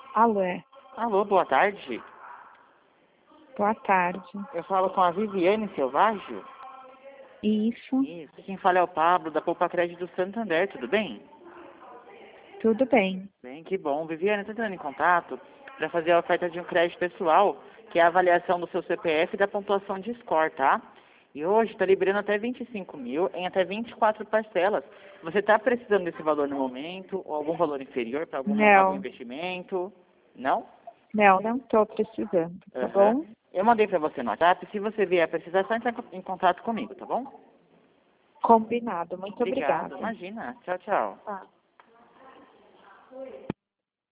Alô, Alô, boa tarde. boa tarde. Eu falo com a Viviane Silvaggio. Isso, Isso. Quem fala é o Pablo, da Poupa Crédito do Santander, tudo bem? tudo bem. Bem, que bom. Viviane, estou entrando em contato para fazer a oferta de um crédito pessoal, que é a avaliação do seu CPF e da pontuação de score, tá? E hoje está liberando até 25 mil em até 24 parcelas. Você está precisando desse valor no momento, ou algum valor inferior para algum Não, investimento? Não? não estou precisando, tá Aham. bom? Eu mandei para você no WhatsApp. Se você vier precisar, é só entrar em contato comigo, tá bom? Combinado. Muito Obrigado. obrigada. Imagina. Tchau, tchau. Tá.